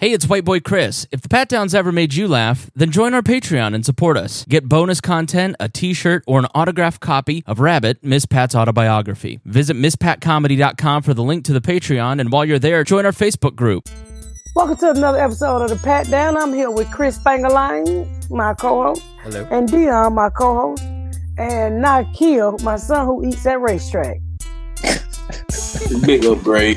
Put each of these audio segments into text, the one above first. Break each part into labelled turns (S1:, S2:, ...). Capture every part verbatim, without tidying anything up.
S1: Hey, it's White Boy Chris. If the Pat Downs ever made you laugh, then join our Patreon and support us. Get bonus content, a t-shirt, or an autographed copy of Rabbit, Miss Pat's autobiography. Visit miss pat comedy dot com for the link to the Patreon, and while you're there, join our Facebook group.
S2: Welcome to another episode of the Pat Down. I'm here with Chris Bangerline, my co-host.
S1: Hello.
S2: And Dion, my co-host. And Nakia, my son who eats at racetrack.
S3: Big up break.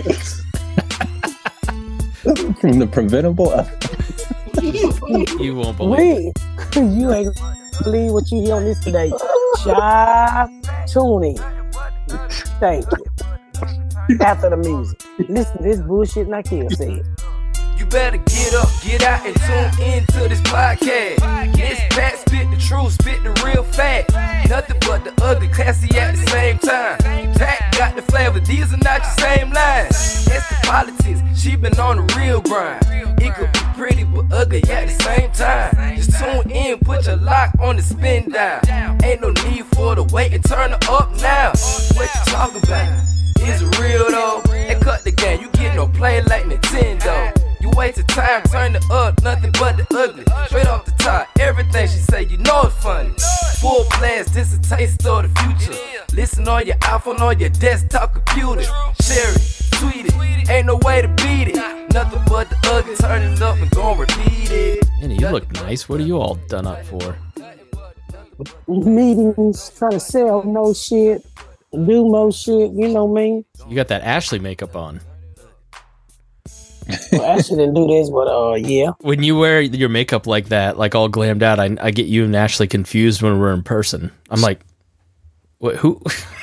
S4: From the preventable.
S1: You won't believe it.
S2: You ain't gonna believe what you hear on this today. Child, tune in. Thank you. After the music. Listen to this bullshit Nakia said.
S5: You better get up, get out, and tune in to this podcast. This Pat spit the truth, spit the real fact. Nothing but the ugly, classy at the same time. Pat got the flavor, these are not your same lines. That's the politics, she been on the real grind. It could be pretty but ugly at the same time. Just tune in, put your lock on the spin down. Ain't no need for the wait and turn it up now. What you talking about? Is it real though? They cut the game, you get no play like Nintendo. You wasted time, turn it up, nothing but the ugly. Straight off the top, everything she say, you know it's funny. Full blast, this a taste of the future. Listen on your iPhone, on your desktop computer. Share it, tweet it, ain't no way to beat it. Nothing but the ugly, turn it up and gon' repeat it.
S1: Man, you look nice. What are you all done up for?
S2: Meetings, trying to sell more shit, do more shit, you know what I mean?
S1: You got that Ashley makeup on.
S2: Well, Ashley didn't do this, but uh, yeah.
S1: When you wear your makeup like that, like all glammed out, I, I get you and Ashley confused when we're in person. I'm like, what? Who?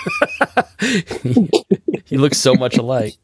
S1: You look so much alike.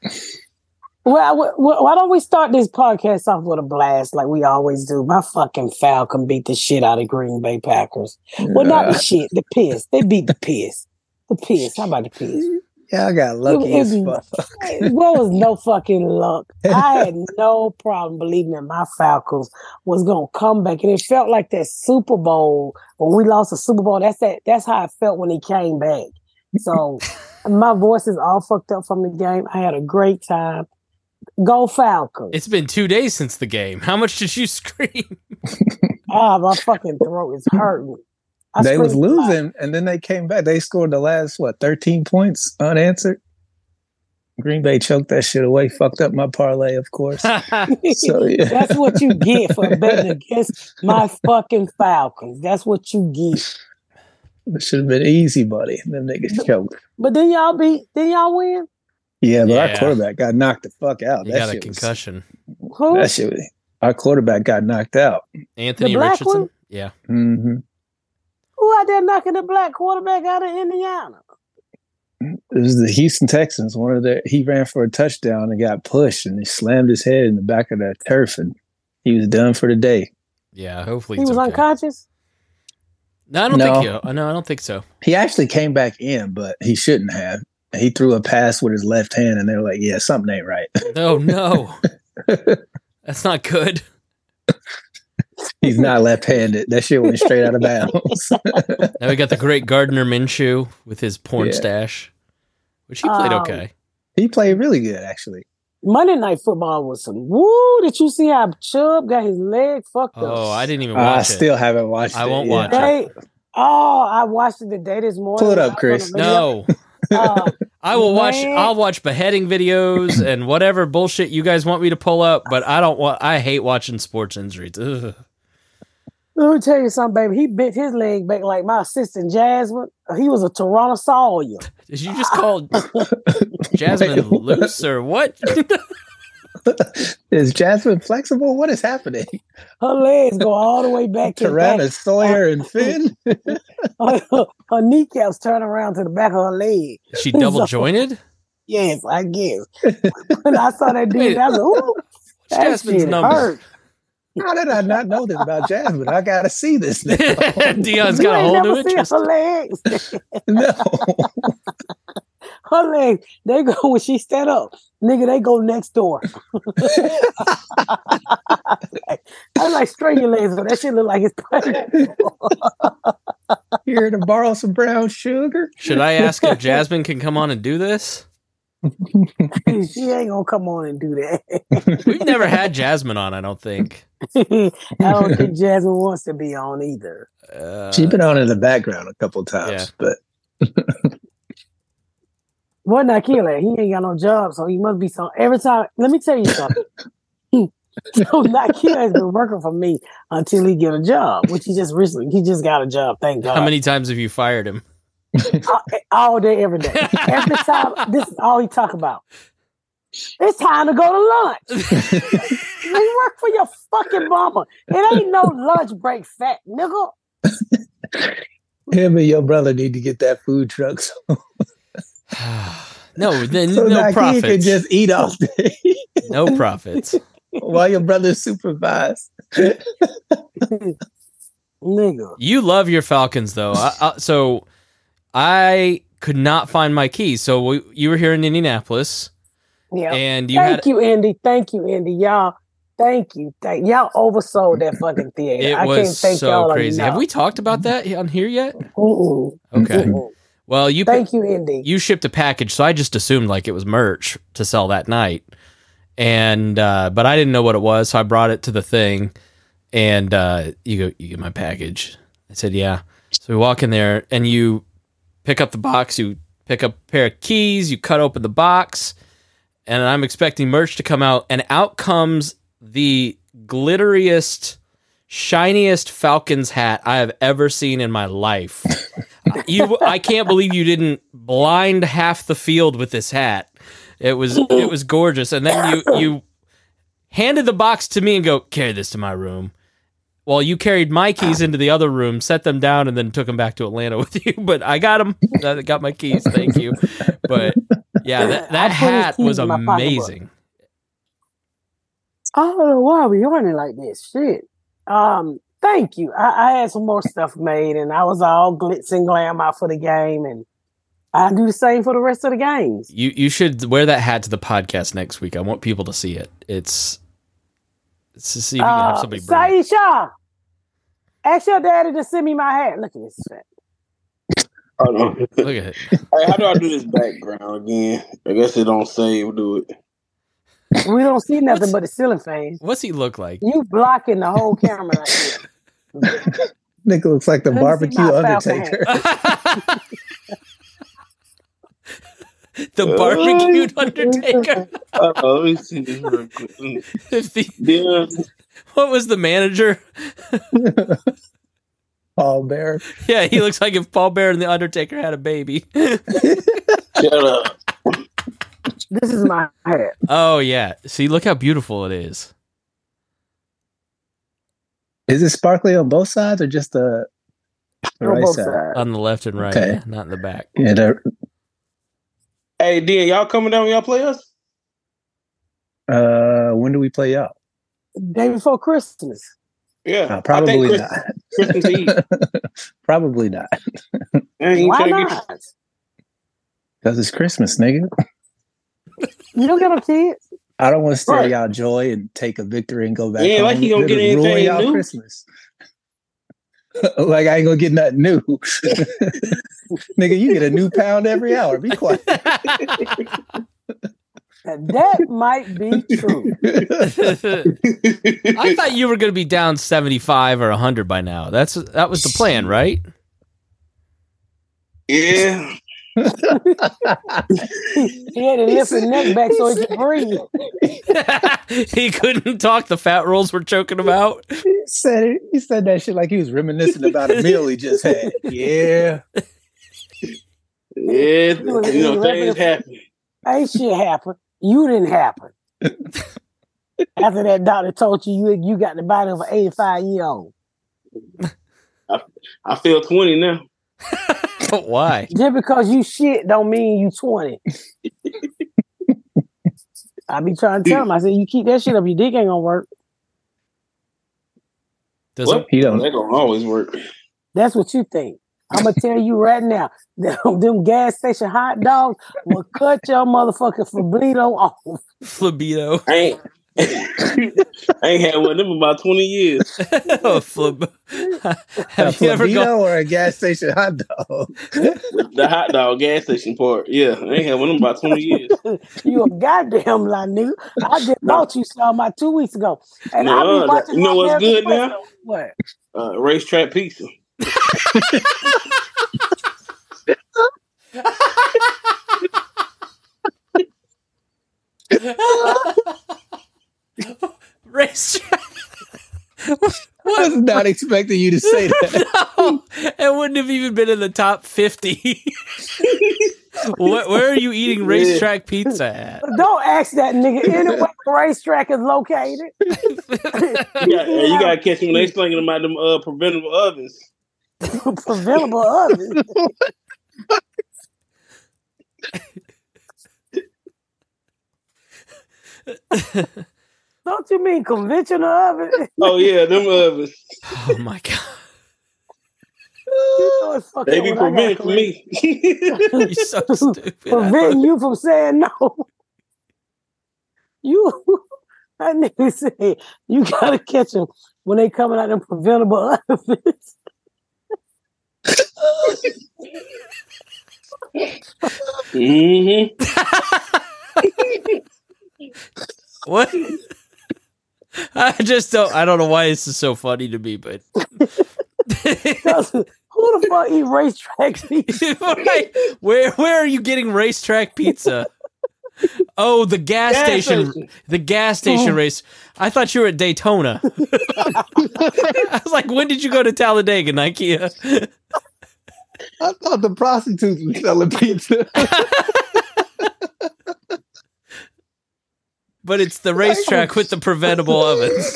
S2: Well, w- w- why don't we start this podcast off with a blast like we always do? My fucking Falcon beat the shit out of Green Bay Packers. Well, not the shit, the piss. They beat the piss. The piss. How about the piss?
S4: Yeah, I got lucky
S2: it,
S4: as
S2: it,
S4: fuck.
S2: There was no fucking luck. I had no problem believing that my Falcons was gonna come back, and it felt like that Super Bowl when we lost the Super Bowl. That's that. That's how I felt when he came back. So my voice is all fucked up from the game. I had a great time. Go Falcons!
S1: It's been two days since the game. How much did you scream?
S2: Ah, my fucking throat is hurting. I
S4: They was
S2: screamed
S4: losing,
S2: loud.
S4: and then they came back. They scored the last, what, thirteen points unanswered? Green Bay choked that shit away, fucked up my parlay, of course. So, yeah.
S2: That's what you get for betting against my fucking Falcons. That's what you get.
S4: It should have been easy, buddy. Them niggas choked.
S2: But then y'all beat, then y'all win?
S4: Yeah, but
S1: Yeah.
S4: our quarterback got knocked the fuck out.
S1: You
S4: that
S1: got a
S4: shit was-
S1: concussion.
S2: Who?
S4: that shit was- our quarterback got knocked out.
S1: Anthony
S2: The black
S1: Richardson?
S2: one?
S1: Yeah.
S4: Mm-hmm.
S2: Who out there knocking the black quarterback out of Indiana?
S4: It was the Houston Texans. One of their he ran for a touchdown and got pushed, and he slammed his head in the back of the turf, and he was done for the day.
S1: Yeah, hopefully
S2: He
S1: it's
S2: was
S1: okay.
S2: unconscious?
S1: No, I don't
S4: No.
S1: think you. No, I don't think so.
S4: He actually came back in, but he shouldn't have. He threw a pass with his left hand, and they were like, "Yeah, something ain't right."
S1: No, no. That's not good.
S4: He's not left-handed. That shit went straight out of bounds.
S1: Now we got the great Gardner Minshew with his porn
S4: Yeah.
S1: stash, which he played
S2: Um,
S1: okay.
S4: He played really good, actually.
S2: Monday Night Football was some woo. Did you see how Chubb got his leg fucked up?
S1: Oh, I didn't even
S4: I
S1: watch it.
S4: still haven't watched
S1: I
S4: it.
S1: won't
S4: yet.
S1: watch
S2: They, oh, I watched it the day this morning.
S4: Pull it up,
S2: I was
S4: Chris.
S2: on the video.
S1: No,
S2: Uh,
S1: I will watch.
S2: Man.
S1: I'll watch beheading videos and whatever bullshit you guys want me to pull up. But I don't want. I hate watching sports injuries. Ugh.
S2: let me tell you something, baby. He bent his leg back like my assistant Jasmine. He was a Tyrannosaurus.
S1: Did you just call Jasmine
S4: Wait,
S1: loose or what?
S4: Is Jasmine flexible? What is happening?
S2: Her legs go all the way back to the back.
S4: Tyranna, Sawyer, and Finn?
S2: Her, her kneecaps turn around to the back of her leg.
S1: Is she double jointed?
S2: Yes, I guess. When I saw that
S1: Wait.
S2: dude, I was like, ooh, that
S1: Jasmine's
S2: shit
S1: number?
S2: hurt.
S4: How did I not know this about Jasmine? I gotta see this now.
S1: Dion's
S2: You
S1: got a
S2: ain't
S1: whole
S2: never
S1: new
S2: seen
S1: interest.
S2: her legs.
S4: No.
S2: Her legs, they go when she stand up. Nigga, they go next door. I like straight your legs, but that shit look like it's painful.
S4: Here to borrow some brown sugar?
S1: Should I ask if Jasmine can come on and do this?
S2: She ain't gonna come on and do that.
S1: We've never had Jasmine on, I don't think.
S2: I don't think Jasmine wants to be on either.
S1: Uh,
S4: She's been on in the background a couple times,
S1: yeah.
S4: but
S2: What not kill it? He ain't got no job, so he must be some. Every time, let me tell you something. So Nakia has been working for me until he get a job, which he just recently he just got a job. Thank God.
S1: how many times have you fired him?
S2: all, all day, every day. Every time, this is all he talk about. It's time to go to lunch. We work for your fucking mama. It ain't no lunch break, fat nigga.
S4: him and your brother need to get that food truck so,
S1: No, then
S4: so
S1: no
S4: Nakia
S1: profits.
S4: can just eat all day
S1: No profits.
S4: while your brother supervise.
S2: Nigga.
S1: You love your Falcons, though. I, I, so I could not find my keys. So we, you were here in Indianapolis,
S2: Yeah.
S1: and you
S2: Thank
S1: had
S2: you, Andy. Thank you, Andy. Y'all, thank you. Thank y'all oversold that fucking theater.
S1: it
S2: I
S1: was
S2: can't thank
S1: so
S2: y'all
S1: crazy.
S2: enough.
S1: Have we talked about that on here yet?
S2: Mm-mm.
S1: Okay.
S2: Mm-mm.
S1: Well, you
S2: Thank you, Andy.
S1: you shipped a package, so I just assumed like it was merch to sell that night, and uh, but I didn't know what it was, so I brought it to the thing, and uh, you go, you get my package. I said, yeah. So we walk in there, and you pick up the box, you pick up a pair of keys, you cut open the box, and I'm expecting merch to come out, and out comes the glitteriest, shiniest Falcons hat I have ever seen in my life. You, I can't believe you didn't blind half the field with this hat. It was it was gorgeous, and then you you handed the box to me and go, carry this to my room. Well, you carried my keys into the other room, set them down, and then took them back to Atlanta with you. But I got them. I got my keys. Thank you. But yeah, that, that
S2: I put his
S1: hat
S2: keys
S1: was
S2: in my pocketbook.
S1: amazing.
S2: I don't know why we running like this. Shit. Um, thank you. I, I had some more stuff made, and I was all glitz and glam out for the game, and I do the same for the rest of the games.
S1: You you should wear that hat to the podcast next week. I want people to see it. It's, it's to see if you can have
S2: Uh,
S1: somebody bring it.
S2: Saisha, ask your daddy to send me my hat. Look at this shit.
S3: Hold on.
S1: Look at it.
S3: Hey, how do I do this background again? I guess it don't save. Do it.
S2: We don't see nothing
S1: What's-
S2: but the ceiling fan.
S1: What's he look like?
S2: You blocking the whole camera like this.
S4: Nigga looks like the
S2: Let me see
S4: barbecue
S2: my Falcon
S4: Undertaker.
S1: The barbecued Undertaker.
S3: Uh, let me see this real quick.
S1: If the-
S3: Yeah.
S1: what was the manager?
S4: Paul Bear.
S1: Yeah, he looks like if Paul Bear and the Undertaker had a baby.
S3: Shut up.
S2: This is my hat.
S1: Oh yeah. See, look how beautiful it is.
S4: Is it sparkly on both sides or just the, the
S2: On
S4: right
S2: both
S4: side?
S2: sides.
S1: On the left and right,
S4: Okay.
S1: not in the back.
S4: Yeah, the,
S3: Hey, D, y'all coming down when y'all play us?
S4: uh, when do we play y'all?
S2: Day before Christmas.
S3: Yeah.
S4: Uh, probably
S3: I think
S4: not.
S3: Christmas, Christmas Eve.
S4: Probably not.
S3: I ain't
S2: Why
S3: trying to
S2: not?
S3: get-
S4: Because it's Christmas, nigga.
S2: You don't got no kids.
S4: I don't want to steal
S3: Right.
S4: y'all joy and take a victory and go back
S3: Yeah,
S4: home.
S3: like you gonna
S4: It'll
S3: get
S4: ruin
S3: anything
S4: y'all
S3: new?
S4: Christmas. Like I ain't gonna get nothing new. Nigga, you get a new pound every hour. Be quiet.
S2: That might be true.
S1: I thought you were going to be down seventy-five or one hundred by now. That's that was the plan, right?
S3: Yeah.
S2: He had to lift his neck back so he could breathe.
S1: He couldn't talk. The fat rolls were choking him out.
S4: He said it. He said that shit like he was reminiscing about a meal he just had. Yeah.
S3: Yeah. You know, things happen.
S2: Ain't shit happen. You didn't happen. After that doctor told you you, you got the body of an eighty-five year old.
S3: I, I feel twenty now.
S1: Why?
S2: Just because you shit don't mean you twenty. I be trying to tell him. I said, you keep that shit up, your dick ain't gonna work.
S1: Does
S3: What?
S1: it?
S4: He don't.
S3: That don't always work.
S2: That's what you think. I'm gonna tell you right now, them, them gas station hot dogs will cut your motherfucking Fablito off.
S1: Flabito.
S3: I ain't I ain't had one of them in about twenty years.
S1: Oh, flip. Have
S4: a
S1: you ever
S4: Flabito
S1: gone?
S4: or a gas station hot dog?
S3: The hot dog gas station part. Yeah, I ain't had one of them about twenty years.
S2: You a goddamn lie, nigga. I just
S3: No.
S2: bought you some about two weeks ago. And I
S3: No,
S2: be watching
S3: you know
S2: my
S3: what's
S2: American
S3: good now?
S2: Express. What?
S3: Uh, racetrack pizza.
S1: Racetrack.
S4: I was not expecting you to say that.
S1: No, it wouldn't have even been in the top fifty. Where, where are you eating racetrack pizza at?
S2: Don't ask that nigga anywhere the racetrack is located.
S3: You got, you got to catch them when they slinging them out them uh, preventable ovens.
S2: Preventable oven. Don't you mean conventional oven?
S3: Oh yeah, them ovens.
S1: Oh my god.
S2: You know it's fucking
S3: They be
S2: what I
S3: preventing
S2: got
S3: for me.
S1: You're so stupid.
S2: Preventing you from saying no. You, that nigga said, you gotta catch them when they coming out them preventable ovens.
S3: Mm-hmm.
S1: What? I just don't. I don't know why this is so funny to me, but
S2: Who the fuck eat racetrack pizza?
S1: Right. Where where are you getting racetrack pizza? Oh, the gas,
S3: Gas
S1: station,
S3: station.
S1: the gas station race. I thought you were at Daytona. I was like, when did you go to Talladega, Ikea?
S4: I thought the prostitutes were selling pizza.
S1: But it's the racetrack with the preventable ovens.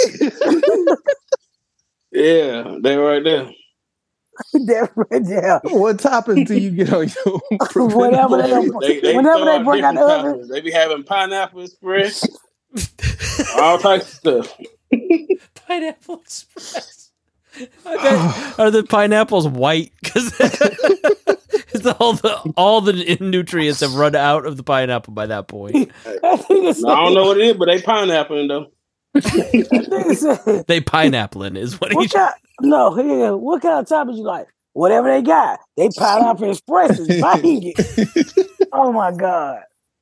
S3: Yeah, they right there.
S2: That right there.
S4: What toppings do you get on your
S2: Whatever they,
S3: They, they
S2: whenever
S3: throw
S2: they
S3: out
S2: bring out
S3: different
S2: the oven,
S3: toppings. They be having pineapple express, all types of stuff.
S1: Pineapple Express. I bet, are the pineapples white? Because all the all the nutrients have run out of the pineapple by that point.
S2: that nigga said,
S3: I don't know what it is, but they pineapple though.
S2: that nigga said,
S1: They pineappling is what he.
S2: what kind, no, here, what kind of toppings you like? Whatever they got. They pineapple expresses. Bang it. Oh my God.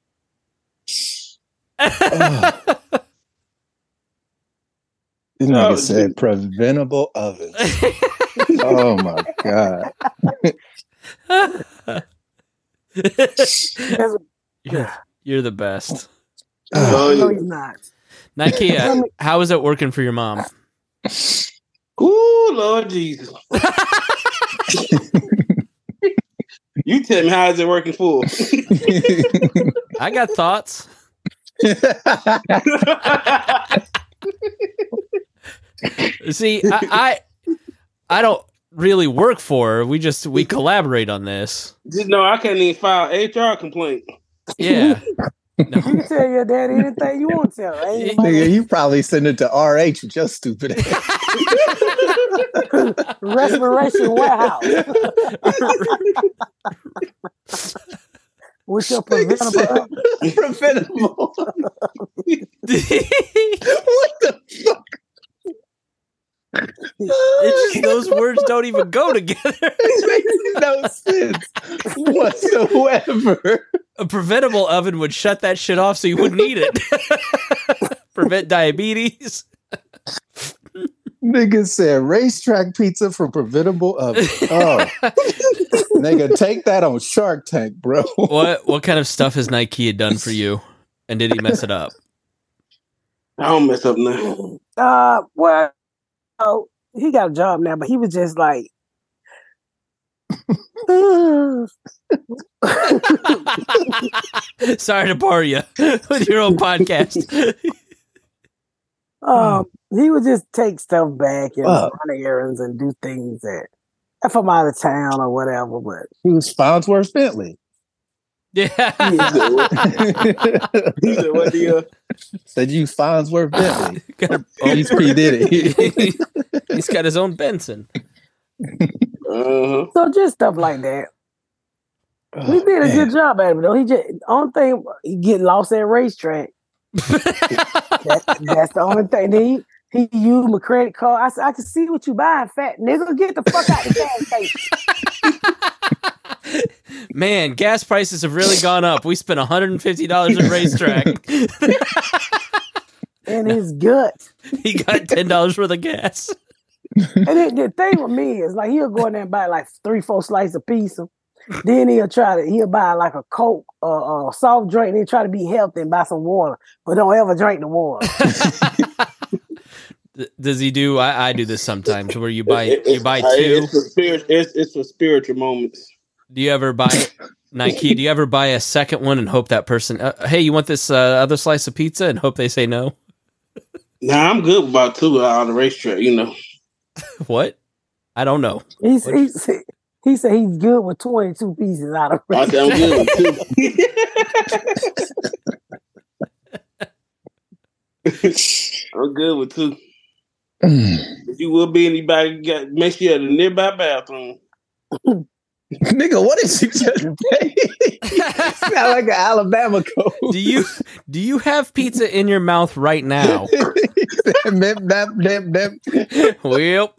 S4: This nigga
S3: Oh,
S4: said preventable ovens. Oh my god.
S2: That's-
S1: you're, you're the best.
S3: Oh,
S2: no,
S3: yeah.
S2: he's not.
S1: Nike, uh, how is it working for your mom?
S3: Ooh, Lord Jesus. You tell me, how is it working for?
S1: I got thoughts. See, I, I I don't really work for her. We just we collaborate on this.
S3: Just know I can't even file H R complaint.
S1: Yeah.
S2: You can tell your dad anything you want to tell. Ain't
S4: Nigga,
S2: nobody-
S4: you probably send it to R H with your stupid ass.
S2: Respiration warehouse. With your preventable.
S4: Preventable. What the fuck?
S1: It's just those words don't even go together.
S4: It makes no sense whatsoever.
S1: A preventable oven would shut that shit off so you wouldn't eat it. Prevent diabetes.
S4: Nigga said racetrack pizza for preventable oven. Oh, nigga, take that on Shark Tank, bro.
S1: What what kind of stuff has Nike done for you? And did he mess it up?
S3: I don't mess up now.
S2: Uh, well, oh, he got a job now, but he was just like,
S1: Sorry to bore you with your own podcast.
S2: um, he would just take stuff back and
S4: Wow.
S2: run errands and do things that from out of town or whatever. But
S4: He was Farnsworth Bentley.
S1: Yeah.
S3: He said, what do you?
S4: Said you Farnsworth Bentley.
S1: Got a-
S4: He's P. Diddy.
S1: He's got his own Benson.
S3: Uh-huh.
S2: so just stuff like that. He
S4: Oh,
S2: did a
S4: man.
S2: good job at it, though. He just only thing he get lost at racetrack. that, that's the only thing. Then he, he used my credit card. I said, I can see what you buying, fat nigga. Get the fuck out of the gas station.
S1: Man, gas prices have really gone up. We spent one hundred fifty dollars at Racetrack.
S2: And his gut.
S1: He got ten dollars worth of gas.
S2: And it, the thing with me is like he'll go in there and buy like three, four slices of pizza. Then he'll try to he'll buy like a Coke or uh, a soft drink and he'll try to be healthy and buy some water, but don't ever drink the water.
S1: Does he do? I, I do this sometimes where you buy
S3: It-
S1: you
S3: it's-
S1: buy
S3: uh,
S1: two.
S3: It's for spirit. It's it's for spiritual moments.
S1: Do you ever buy Nike? Do you ever buy a second one and hope that person? Uh, hey, you want this uh, other slice of pizza? And hope they say no.
S3: Nah, I'm good with about two out on the racetrack. You know.
S1: What? I don't know.
S2: He's,
S1: What-
S2: he's, he said he's good with twenty-two pieces out of
S3: I said I'm good with two. I'm good with two. If you will be anybody, got make sure you have a nearby bathroom.
S4: Nigga, what did you just say? Sound like an Alabama code.
S1: Do you do you have pizza in your mouth right now?
S4: Nip, nap, nip, nip.
S1: Well,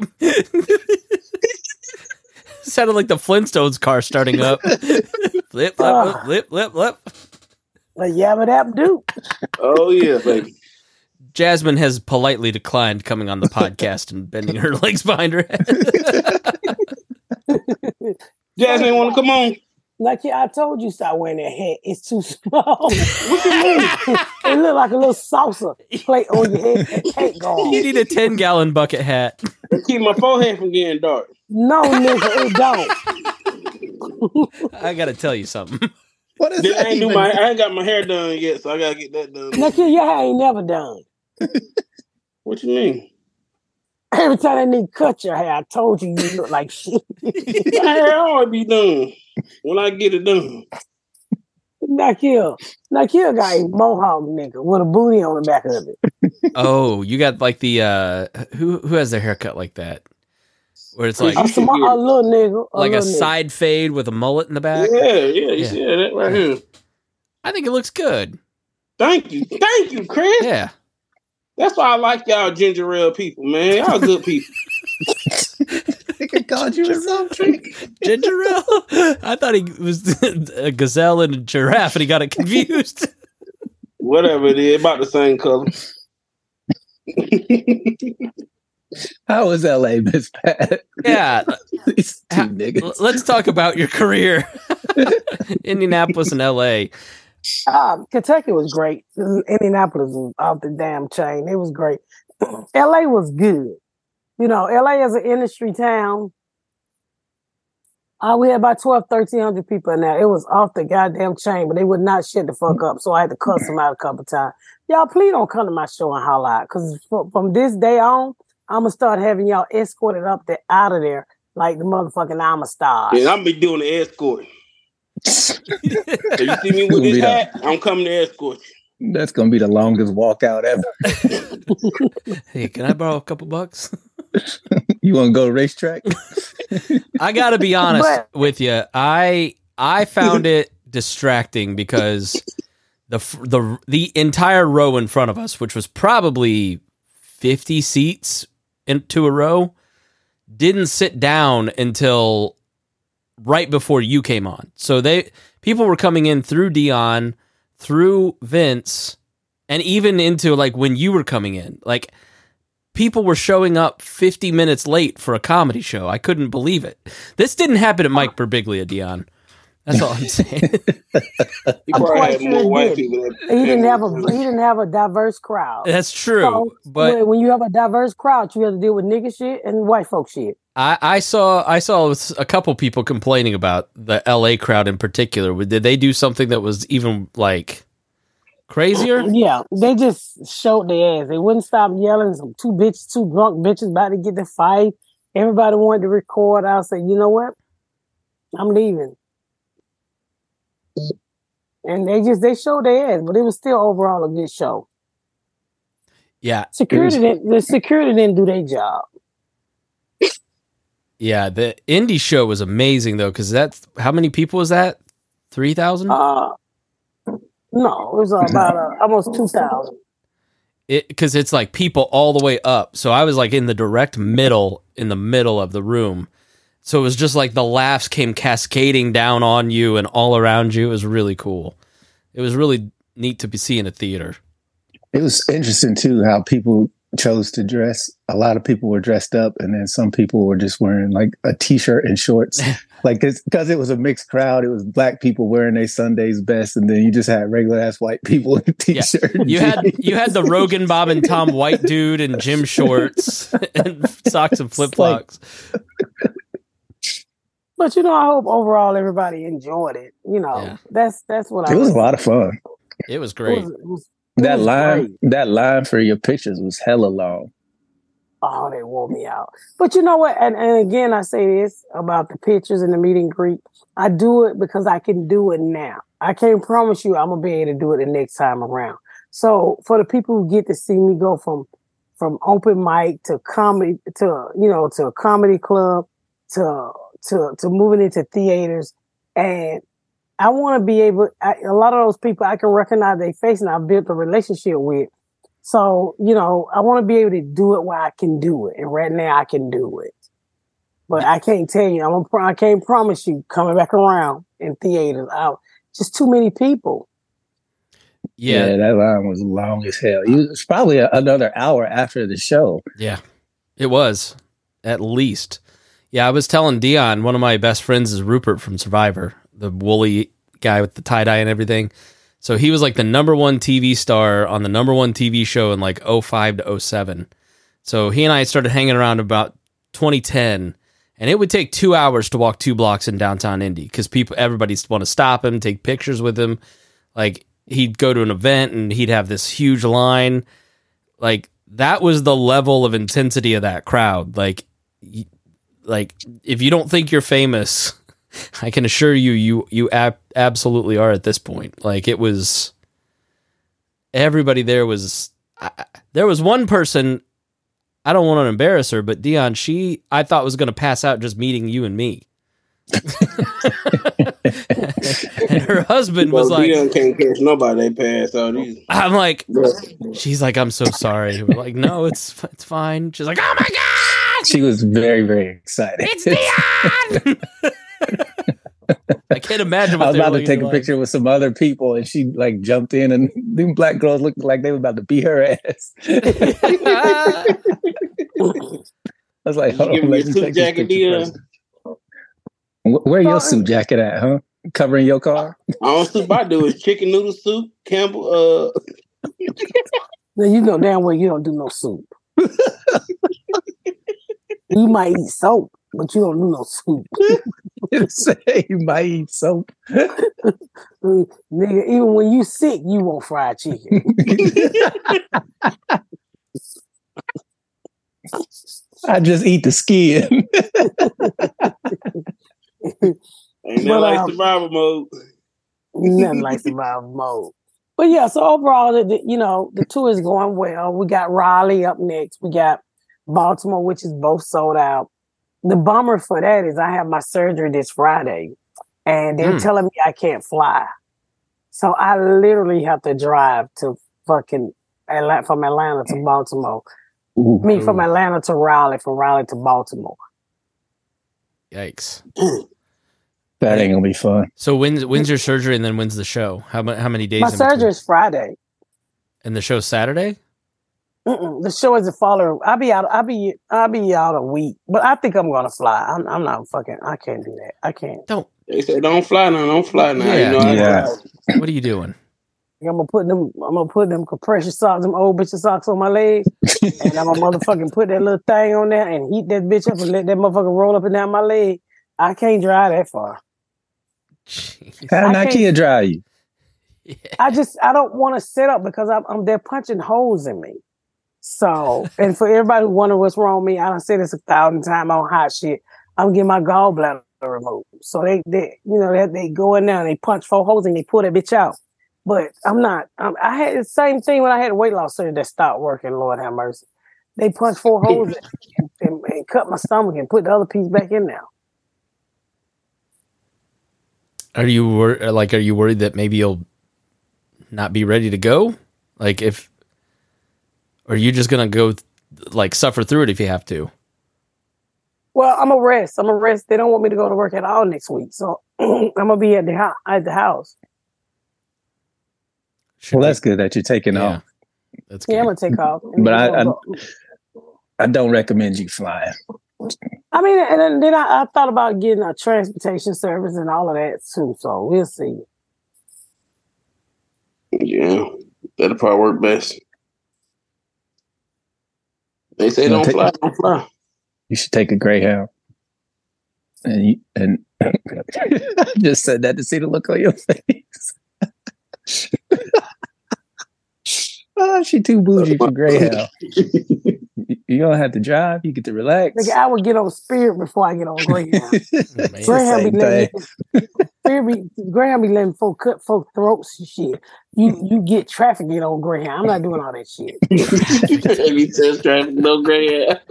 S1: sounded like the Flintstones car starting up. Flip, flip, flip, flip, flip, flip.
S2: A yabba dab do.
S3: Oh yeah, baby.
S1: Jasmine has politely declined coming on the podcast and bending her legs behind her head.
S3: Jasmine, want to come on?
S2: Like yeah, I told you, stop wearing that hat. It's too small. What you mean? It look like a little salsa plate on your head. That cake
S1: You
S2: gone.
S1: need a ten gallon bucket hat.
S3: Keep my forehead from getting dark.
S2: No, nigga, it don't.
S1: I gotta tell you something.
S4: What is
S3: Then
S4: that?
S3: I ain't do
S4: even?
S3: my. I ain't got my hair done yet, so I gotta get that done.
S2: Now, kid, your hair ain't never done.
S3: What you mean?
S2: Every time I need to cut your hair, I told you you look like shit.
S3: My hair always be done when I get it done.
S2: Nakil, Nakil got a mohawk nigga with a booty on the back of it.
S1: Oh, you got like the uh who who has their haircut like that? Where it's like
S2: I'm some, a little nigga, a
S1: like a
S2: little nigga.
S1: side fade with a mullet in the back.
S3: Yeah, yeah, you
S1: Yeah.
S3: see that right here.
S1: I think it looks good.
S3: Thank you, thank you, Chris.
S1: Yeah.
S3: That's why I like y'all ginger ale people, man. Y'all good people.
S4: Nigga called you a soft drink.
S1: Ginger ale? I thought he was a gazelle and a giraffe and he got it confused.
S3: Whatever it is, about the same color.
S4: How was L A, Miss Pat?
S1: Yeah.
S4: These two
S1: Ha-
S4: niggas.
S1: Let's talk about your career. Indianapolis and L A.
S2: Um, Kentucky was great. Indianapolis was off the damn chain. It was great. L A was good. You know, L A is an industry town. Uh, we had about twelve, thirteen hundred people in there. It was off the goddamn chain, but they would not shut the fuck up. So I had to cuss them out a couple times. Y'all, please don't come to my show and holler out. Because from this day on, I'm going to start having y'all escorted up there, out of there like the motherfucking I'm a star.
S3: And I'm be doing the escort. If you see me with this hat, I'm coming to escort you.
S4: That's gonna be the longest walkout ever.
S1: Hey, can I borrow a couple bucks?
S4: You want to go racetrack?
S1: I gotta be honest
S2: But-
S1: with you. I I found it distracting because the f- the the entire row in front of us, which was probably fifty seats into a row, didn't sit down until right before you came on. So they people were coming in through Dion, through Vince, and even into like when you were coming in. Like people were showing up fifty minutes late for a comedy show. I couldn't believe it. This didn't happen at Mike Birbiglia, Dion. That's all I'm saying.
S3: He
S2: I'm
S3: probably
S2: quite
S3: had
S2: sure
S3: more
S2: he
S3: white
S2: did.
S3: people. That
S2: He didn't have a he didn't have a diverse crowd.
S1: That's true.
S2: So,
S1: But
S2: when- when you have a diverse crowd, you have to deal with nigga shit and white folk shit.
S1: I, I saw I saw a couple people complaining about the L A crowd in particular. Did they do something that was even like crazier?
S2: Yeah, they just showed their ass. They wouldn't stop yelling. Some two bitches, two drunk bitches about to get the fight. Everybody wanted to record. I said, you know what? I'm leaving. And they just they showed their ass, but it was still overall a good show.
S1: Yeah,
S2: Security didn't the security didn't do their job.
S1: yeah. The indie show was amazing though, because that's how many people was that? Three thousand.
S2: Uh No, it was about uh, almost two thousand.
S1: It because it's like people all the way up. So I was like in the direct middle, in the middle of the room. So it was just like the laughs came cascading down on you and all around you. It was really cool. It was really neat to be seeing a theater.
S4: It was interesting too how people chose to dress. A lot of people were dressed up, and then some people were just wearing like a t-shirt and shorts. Like it's because it was a mixed crowd. It was black people wearing their Sunday's best, and then you just had regular ass white people in t-shirt.
S1: Yeah. You had you had the Rogan, Bob, and Tom white dude in gym shorts and socks and flip flops.
S2: But you know, I hope overall everybody enjoyed it. You know,
S1: Yeah.
S2: that's that's what I.
S4: It was a lot of fun.
S1: It was great.
S2: It was, it was, it
S4: That
S2: was
S4: line,
S2: great.
S4: that line for your pictures was hella long.
S2: Oh, they wore me out. But you know what? And, and again, I say this about the pictures and the meet and greet. I do it because I can do it now. I can't promise you I'm gonna be able to do it the next time around. So for the people who get to see me go from from open mic to comedy to you know to a comedy club to to to moving into theaters, and I want to be able. I, a lot of those people I can recognize their face, and I've built a relationship with. So, you know, I want to be able to do it where I can do it. And right now I can do it. But I can't tell you, I'm a, I can't promise you coming back around in theaters. I, just too many people.
S1: Yeah.
S4: Yeah, that line was long as hell. It was probably a, another hour after the show.
S1: Yeah, it was at least. Yeah, I was telling Dion, one of my best friends is Rupert from Survivor, the woolly guy with the tie-dye and everything. So he was like the number one T V star on the number one T V show in like oh five to oh seven. So he and I started hanging around about twenty ten, and it would take two hours to walk two blocks in downtown Indy because people, everybody want to stop him, take pictures with him. Like he'd go to an event and he'd have this huge line. Like that was the level of intensity of that crowd. Like, like if you don't think you're famous, I can assure you, you, you ab- absolutely are at this point. Like it was, everybody there was, I, there was one person, I don't want to embarrass her, but Dion, she, I thought was going to pass out just meeting you and me. And her husband was
S3: well,
S1: like,
S3: Dion can't catch nobody. They pass out. These.
S1: I'm like, she's like, I'm so sorry. We're like, no, it's, it's fine. She's like, oh my God.
S4: She was very, very excited.
S1: It's Dion. I can't imagine what
S4: I was about to
S1: looking
S4: take a
S1: like.
S4: picture with some other people, and she like jumped in, and them black girls looked like they were about to beat her ass. I was like, hold
S3: You give
S4: on,
S3: me
S4: let
S3: a
S4: me
S3: suit
S4: take this
S3: jacket,
S4: picture
S3: Dion.
S4: first. Wh- Where your suit jacket at, huh? Covering your car?
S3: All soup I do is chicken noodle soup, Campbell. Uh,
S2: Now you know damn well you don't do no soup. You might eat soap, but you don't do no soup.
S4: Say you might eat soap.
S2: Nigga, even when you sick, you want fried chicken.
S4: I just eat the skin.
S3: ain't that
S2: But,
S3: like
S2: um,
S3: survival mode?
S2: Nothing like survival mode. But yeah, so overall, the, the, you know, the tour is going well. We got Raleigh up next. We got Baltimore, which is both sold out. The bummer for that is I have my surgery this Friday, and they're
S1: Hmm.
S2: telling me I can't fly. So I literally have to drive to fucking Atlanta, from Atlanta to Baltimore.
S4: Ooh.
S2: I mean, from Atlanta to Raleigh, from Raleigh to Baltimore.
S1: Yikes.
S4: That ain't gonna be fun.
S1: So when's when's your surgery and then when's the show? How ma- how many days?
S2: My
S1: in between?
S2: surgery is Friday.
S1: And the show's Saturday?
S2: Mm-mm. The show is the following. I'll be out. I'll be. I'll be out a week. But I think I'm gonna fly. I'm. I'm not fucking. I can't do that. I can't.
S1: Don't.
S3: They say don't fly now, don't fly now.
S1: Yeah.
S3: You know, I
S4: Yeah.
S3: fly.
S1: What are you doing?
S2: I'm gonna put them. I'm gonna put them compression socks, them old bitch socks on my legs, and I'm gonna motherfucking put that little thing on there and heat that bitch up and let that motherfucker roll up and down my leg. I can't drive that far.
S1: Jeez.
S4: How
S2: I
S4: Nike
S2: can't-
S4: drive you?
S1: Yeah.
S2: I just. I don't want to sit up because I'm. I'm. They're punching holes in me. So, and for everybody who wonder what's wrong with me, I done said this a thousand times on hot shit. I'm getting my gallbladder removed. So they, they, you know, they, they go in there and they punch four holes and they pull that bitch out. But I'm not. I'm, I had the same thing when I had a weight loss surgery that stopped working. Lord have mercy. They punched four holes in and, and cut my stomach and put the other piece back in there.
S1: Are you wor- like? Are you worried that maybe you'll not be ready to go? Like if, or are you just gonna go like suffer through it if you have to?
S2: Well, I'm a rest. I'm a rest. They don't want me to go to work at all next week, so I'm gonna be at the house. At the house.
S1: Should
S4: Well,
S1: we-
S4: that's good that you're taking
S1: yeah,
S4: off.
S1: that's good.
S2: Yeah, I'm gonna take off.
S4: But I, I, I don't recommend you flying.
S2: I mean, and then, then I, I thought about getting a transportation service and all of that too. So we'll see.
S3: Yeah, that'll probably work best. They say
S4: You
S3: don't
S4: wanna
S3: fly,
S4: take-
S3: don't fly.
S4: You should take a Greyhound. And you, and I just said that to see the look on your face. Oh, she too bougie for Greyhound. You- You don't have to drive. You get to relax.
S2: Nigga, I would get on Spirit before I get on Greyhound.
S4: It's the
S2: Greyhound
S4: same
S2: be
S4: thing.
S2: letting Spirit be, Greyhound be letting folk cut folk throats and shit. You you get traffic get on Greyhound. I'm not doing all that shit.
S3: Heavy test traffic, no gray hair.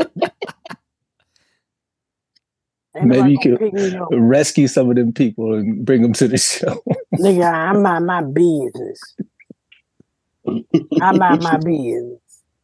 S2: Ain't
S4: Maybe
S2: nobody
S4: you
S2: gonna
S4: could
S2: pick me up.
S4: rescue some of them people and bring them to the show.
S2: Nigga, I mind my business. I mind my business.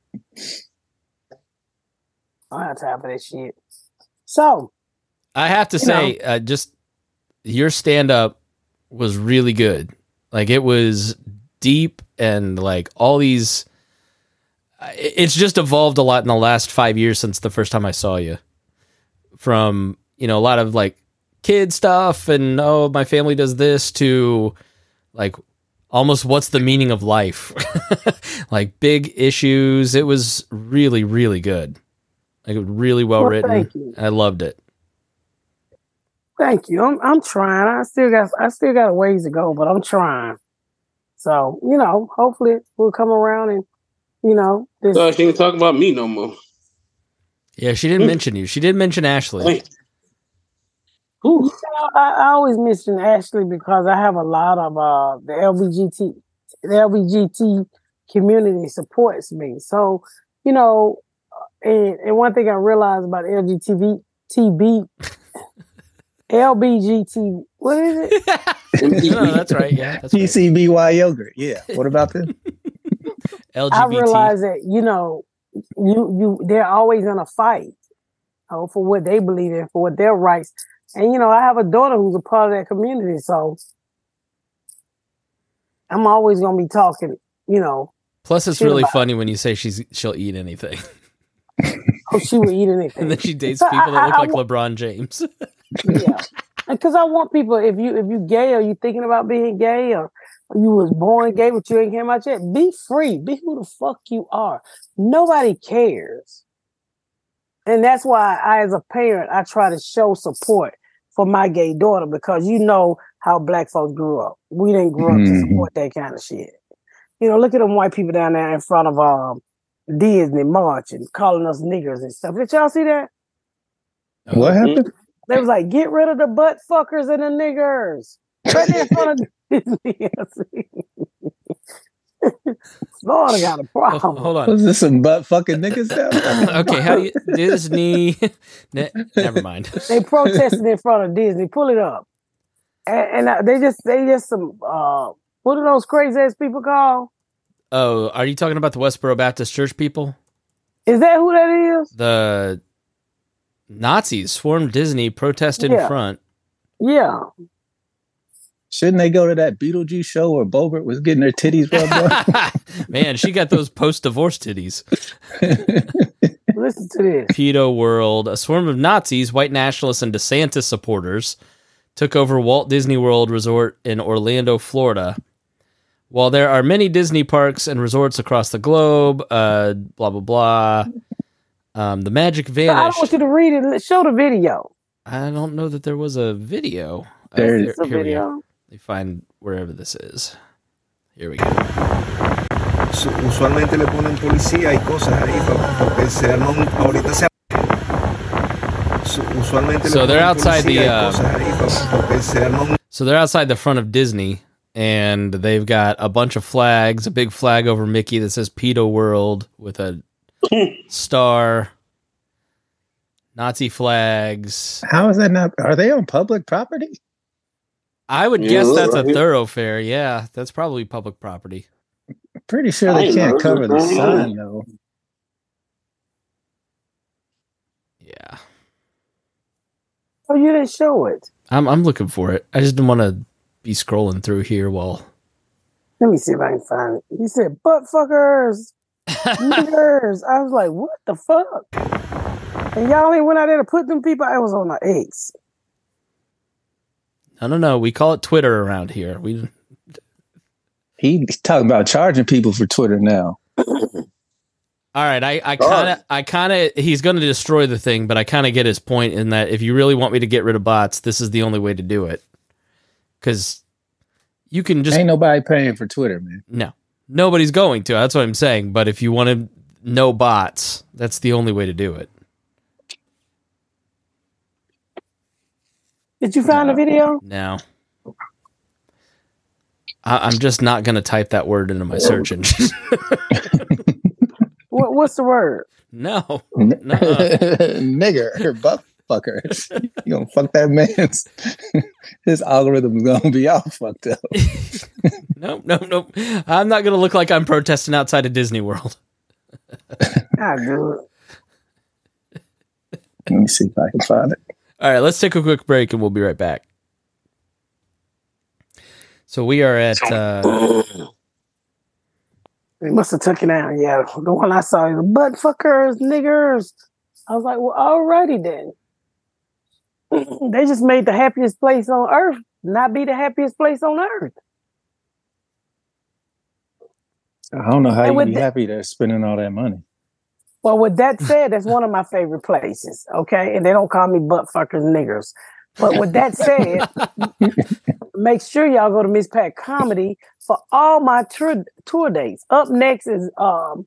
S2: I don't have time for that shit. So,
S1: I have to
S2: You
S1: say, uh, just your stand up was really good. Like it was deep and like all these. it- It's just evolved a lot in the last five years since the first time I saw you. From you know a lot of like kid stuff and oh my family does this to like almost what's the meaning of life, like big issues. It was really really good. Like really well
S2: Well,
S1: written.
S2: thank you.
S1: I loved it.
S2: thank you. I'm I'm trying. I still got I still got a ways to go, but I'm trying. So, you know, hopefully we'll come around and, you know, this
S3: So she ain't talking about me no more.
S1: Yeah, she didn't mention you. She did mention Ashley.
S3: Hey. Whew.
S2: I, I always mention Ashley because I have a lot of uh the L B G T the L B G T community supports me. So, you know, and, and one thing I realized about L G T V T B L B G T what is it?
S1: No, that's right. Yeah, that's
S4: P
S1: right.
S4: C B Y yogurt. Yeah. What about them?
S1: L G
S2: I
S1: B T.
S2: realize that, you know, you you they're always in a fight oh, for what they believe in, for what their rights. And you know, I have a daughter who's a part of that community, so I'm always gonna be talking, you know,
S1: Plus, it's
S2: shit
S1: really
S2: about-
S1: funny when you say she's she'll eat anything,
S2: oh, she would eat anything.
S1: and then she dates
S2: So I-
S1: people that look
S2: I- I
S1: like
S2: wa-
S1: LeBron James.
S2: Yeah, because I want people. If you if you gay or you thinking about being gay or you was born gay but you ain't care about yet, be free. Be who the fuck you are. Nobody cares, and that's why I, as a parent, I try to show support for my gay daughter because you know how black folks grew up. We didn't grow up to
S4: Mhm.
S2: support that kind of shit. You know, look at them white people down there in front of um Disney marching, calling us niggers and stuff. Did y'all see that?
S4: What happened?
S2: They was like, get rid of the butt fuckers and the niggers. Right there in front of Disney. Florida got a
S1: Oh,
S2: problem.
S1: hold on.
S4: Was this some butt fucking niggas down?
S1: Okay, how do you Disney? Ne- never mind.
S2: They protested in front of Disney. Pull it up. And, and uh, they just, they just some, uh, what are those crazy ass people called?
S1: Oh, are you talking about the Westboro Baptist Church people?
S2: Is that who that is?
S1: The Nazis swarmed Disney, protested in
S2: Yeah.
S1: front.
S2: Yeah.
S4: Shouldn't they go to that Beetlejuice show where Bobert was getting her titties rubbed on?
S1: Man, she got those post-divorce titties.
S2: Listen to this.
S1: Pedo World. A swarm of Nazis, white nationalists, and DeSantis supporters took over Walt Disney World Resort in Orlando, Florida. While there are many Disney parks and resorts across the globe, uh, blah, blah, blah, um, the magic
S2: So I don't
S1: vanished.
S2: want you to read it. Show the video.
S1: I don't know that there was a video.
S4: There
S1: Oh,
S4: is.
S2: It's a
S1: here we go.
S2: video.
S1: Let me find wherever this is. Here we go.
S6: Su- usualmente le ponen policía y cosas ahí pa- porque se arman ahorita se Su- usualmente le
S1: So they're
S6: ponen
S1: outside
S6: policía
S1: the,
S6: y
S1: uh,
S6: cosas ahí pa- porque se arman
S1: So they're outside the front of Disney, and they've got a bunch of flags, a big flag over Mickey that says Pedo World with a star, Nazi flags.
S4: How is that not? Are they on public property?
S1: I would
S3: Yeah,
S1: guess
S3: look
S1: that's
S3: right
S1: a
S3: here.
S1: thoroughfare. Yeah, that's probably public property.
S4: Pretty sure
S3: I
S4: they
S3: ain't
S4: can't
S3: know.
S4: cover the
S3: I ain't know.
S4: sign though.
S1: Yeah,
S2: Oh, you didn't show it.
S1: I'm I'm looking for it. I just didn't want to be scrolling through here while.
S2: Let me see if I can find it. He said, butt fuckers, niggers. I was like, what the fuck? And y'all ain't went out there to put them people. I was on my X.
S1: No, no, no. We call it Twitter around here. We.
S4: He's talking about charging people for Twitter now.
S1: All right, I, I kind of, I kind of, he's going to destroy the thing, but I kind of get his point in that if you really want me to get rid of bots, this is the only way to do it. Because you can just
S4: Ain't nobody paying for Twitter, man.
S1: no, nobody's going to. That's what I'm saying. But if you want to no bots, that's the only way to do it.
S2: Did you find the video?
S1: Now, I, I'm just not going to type that word into my search engine.
S2: What, what's the word?
S1: No,
S4: N-
S1: no.
S4: Nigger or butt fucker. You gonna fuck that man's his algorithm's gonna be all fucked up.
S1: Nope, nope, nope. I'm not going to look like I'm protesting outside of Disney World.
S2: Ah, good.
S4: Let me see if I can find it.
S1: All right, let's take a quick break and we'll be right back. So we are at, uh,
S2: They must have took it down. Yeah, the one I saw is butt fuckers, niggers. I was like, well, alrighty then. They just made the happiest place on earth not be the happiest place on earth.
S4: I don't know how
S2: And
S4: you
S2: with
S4: be
S2: the-
S4: happy they're spending all that money.
S2: Well, with that said, that's one of my favorite places. Okay, and they don't call me butt fuckers, niggers. But with that said, make sure y'all go to Miss Pat Comedy for all my tour, tour dates. Up next is um.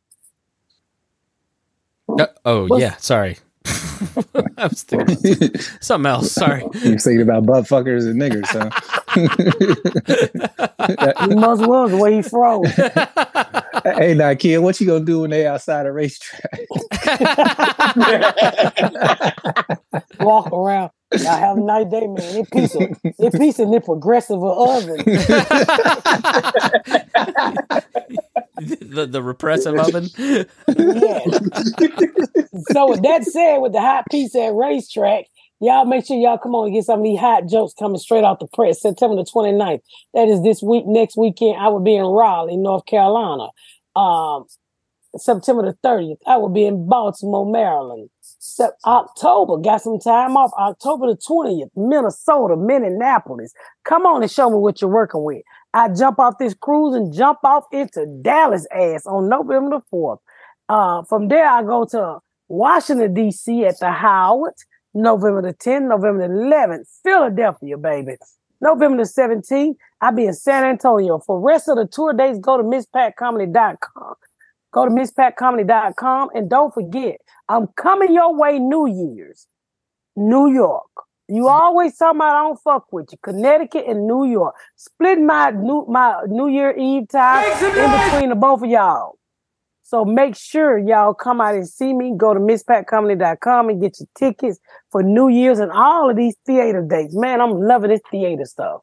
S1: Uh, oh,
S2: What's-
S1: yeah, sorry. I was thinking something else. Sorry.
S4: You're thinking about butt fuckers and niggers, huh?
S2: He must was the way he froze.
S4: Hey, now, kid, what you gonna do when they outside a racetrack?
S2: Walk around. Y'all have a nice day, man. They piece of they piece of the progressive oven.
S1: the, the repressive oven.
S2: Yeah. So with that said, with the hot piece at racetrack, y'all make sure y'all come on and get some of these hot jokes coming straight off the press. September the twenty-ninth. That is this week. Next weekend, I will be in Raleigh, North Carolina. Um, September the thirtieth, I will be in Baltimore, Maryland. Sep- October, got some time off. October the twentieth, Minnesota, Minneapolis. Come on and show me what you're working with. I jump off this cruise and jump off into Dallas ass on November the fourth. Uh, from there, I go to Washington, D C at the Howard, November the tenth, November the eleventh, Philadelphia, baby. November the seventeenth, I'll be in San Antonio. For the rest of the tour dates, go to miss pat comedy dot com. Go to miss pat comedy dot com, and don't forget, I'm coming your way New Year's. New York. You always talking about I don't fuck with you. Connecticut and New York. Split my new my New Year Eve time in between the both of y'all. So make sure y'all come out and see me. Go to miss pat comedy dot com and get your tickets for New Year's and all of these theater dates. Man, I'm loving this theater stuff.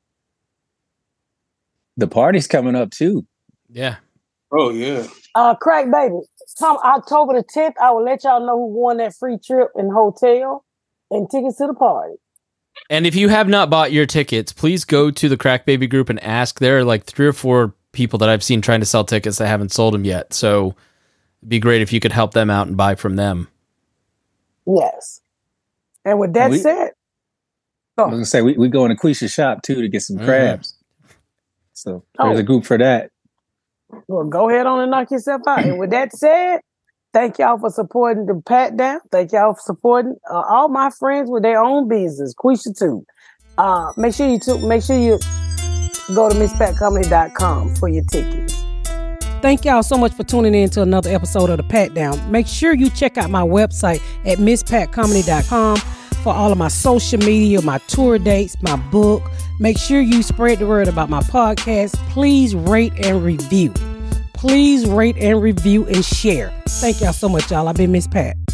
S4: The party's coming up too.
S1: Yeah.
S3: Oh yeah.
S2: Uh, Crack Baby, come October the tenth, I will let y'all know who won that free trip and hotel and tickets to the party.
S1: And if you have not bought your tickets, please go to the Crack Baby group and ask. There are like three or four people that I've seen trying to sell tickets that haven't sold them yet. So it'd be great if you could help them out and buy from them.
S2: Yes. And with that
S4: We-
S2: said,
S4: I was gonna say we we going to Quisha's shop too to get some
S1: Mhm.
S4: crabs. So there's
S2: Oh.
S4: a group for that.
S2: well, go ahead on and knock yourself out. And with that said, thank y'all for supporting the Pat Down. Thank y'all for supporting uh, all my friends with their own business. Quisha too. Uh, make sure you took. Make sure you go to miss pat comedy dot com for your tickets. Thank y'all so much for tuning in to another episode of the Pat Down. Make sure you check out my website at miss pat comedy dot com for all of my social media, my tour dates, my book. Make sure you spread the word about my podcast. Please rate and review. Please rate and review and share. Thank y'all so much, y'all. I've been Miss Pat.